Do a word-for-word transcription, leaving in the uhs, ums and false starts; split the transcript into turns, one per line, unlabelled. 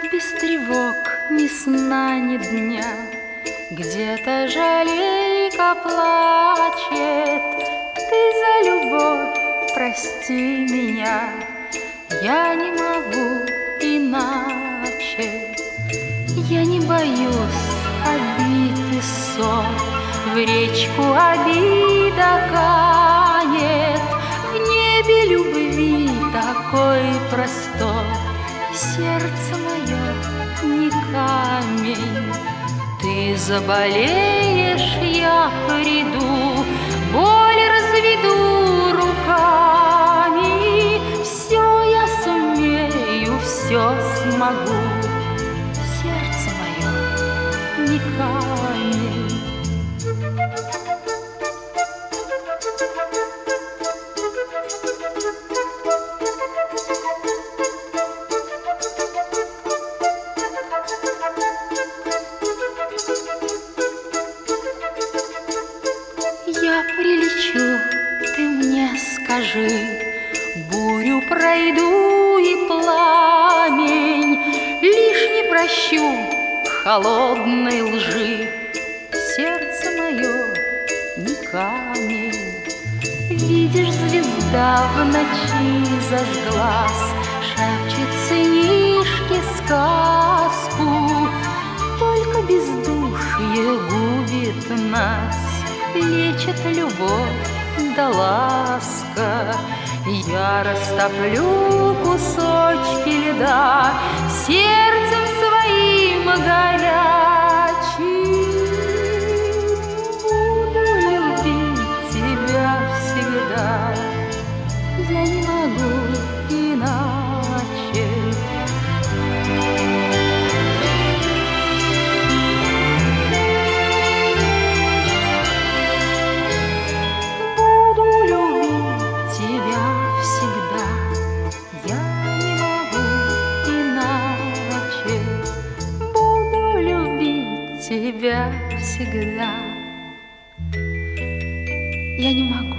Без тревог, ни сна, ни дня, где-то жалейка плачет. Ты за любовь прости меня, я не могу иначе. Я не боюсь обид и ссор, в речку обида канет. В небе любви такой простор, сердце мое не камень. Ты заболеешь, я приду, боль разведу руками. Все я сумею, все смогу, сердце мое не камень. Я прилечу, ты мне скажи, бурю пройду и пламень, лишь не прощу холодной лжи, сердце мое не камень. Видишь, звезда в ночи зажглась, шепчет сынишке сказку, только бездушье губит нас, лечит любовь да ласка. Я растоплю кусочки льда сердцем своим горячим. Буду любить тебя всегда, я не могу иначе. Тебя всегда, я не могу.